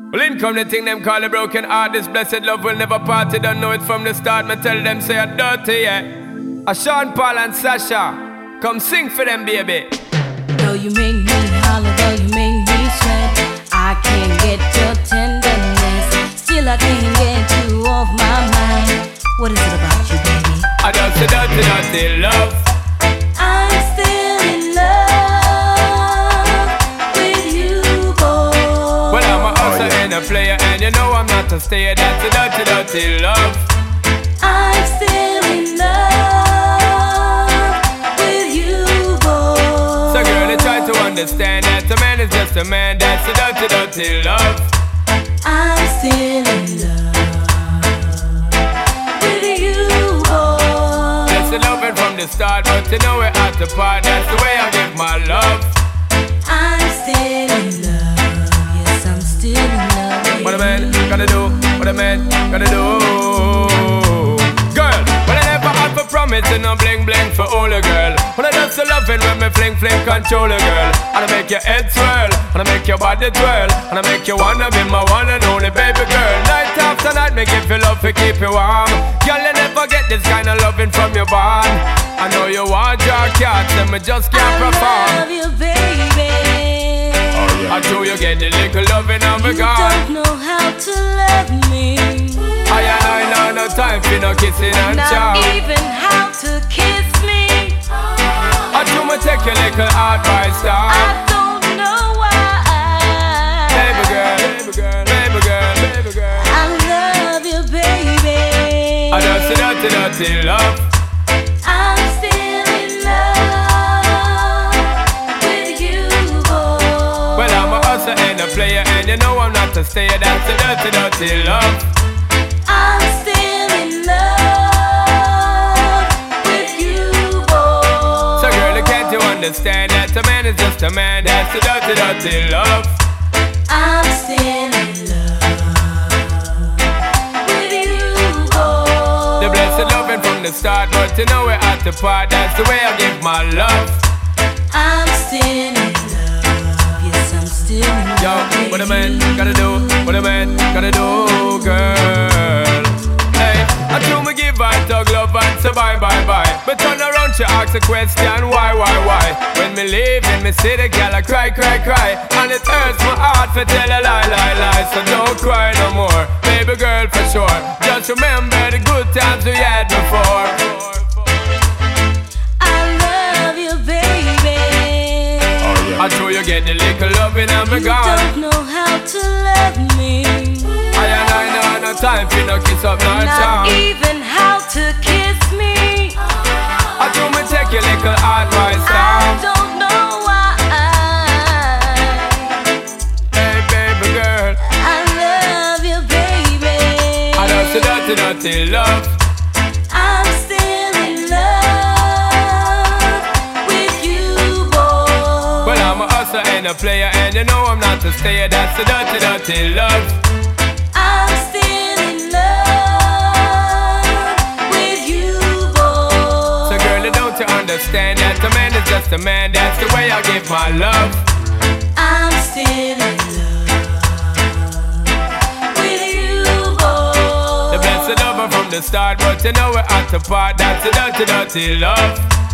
Well, in come the thing them call a broken heart. This blessed love will never part. You don't know it from the start. Me tell them say I'm dirty, yeah. A Sean Paul and Sasha, come sing for them, baby. Though you make me holler, though you make me sweat, I can't get your tenderness. Still I can't get you off my mind. What is it about you, baby? I just a dirty, dirty love. I'm still in love with you, boy. Well, I'm a hustler and a player, and you know I'm not a stayer. That's a dirty, dirty love. I'm still in love with you, boy. So girl, you try to understand that a man is just a man. That's a dirty, dirty love. I'm still in love with you, boy. That's the loving from the start, but you know we're at the part. That's the way I give my love. I'm still in love. Yes, I'm still in love. What a man gotta do, what a man gotta do. Girl, when I never had for promising, no bling bling for all a girl. When I just loving when me fling fling control a girl. And I make your head swirl, and I make your body twirl, and I make you wanna be my one and only baby girl. Night after night, me give you love to keep you warm. Girl, you never get this kind of loving from your bond. I know you want your cats, and me just can't perform. I love you, baby. I do you get the little loving of a You God. don't know how to love me. I know no time for no kissing and Not chow. even how to kiss me. I do me take your little advice down. I don't know why. Baby girl, baby girl, baby girl, baby girl. I love you, baby. I just dirty, dirty love. I'm still in love with you, boy. Well, I'm a hustler and a player, and you know I'm not a stayer. That's the dirty, dirty love. I'm still in love with you, boy. So girl, can't you understand that a man is just a man? That's the dirty, dirty love. I'm still in love with you, boy. The blessed loving from the start, but you know we're at the part. That's the way I give my love. I'm still in love. Yes, I'm still in love. Yo, what a man gotta do, what a man gotta do, girl. Hey, I do me give her tug love and say bye, bye, bye. But turn around, she ask a question, why? When me leave in me city, girl, I cry. And it hurts my heart to tell a lie. So don't cry no more, baby girl, for sure. Just remember the good times we had before. I love you, baby. I do you get the little loving and me You gone. don't know how to love me. I know no time for no kiss up, no Not charm. even how to kiss me. I do me take your little advice I down. don't know why. Hey baby girl, I love you, baby. I just a dirty, dirty love. I'm still in love with you, boy. Well, I'm a hustler and a player, and you know I'm not a stayer. That's a dirty, dirty love. I'm still in love with you, boy. So girl, don't you understand that a man is just a man? That's the way I give my love. I'm still in love with you, boy. The blessed lover from the start, but you know we're at the part. That's a dirty, dirty love.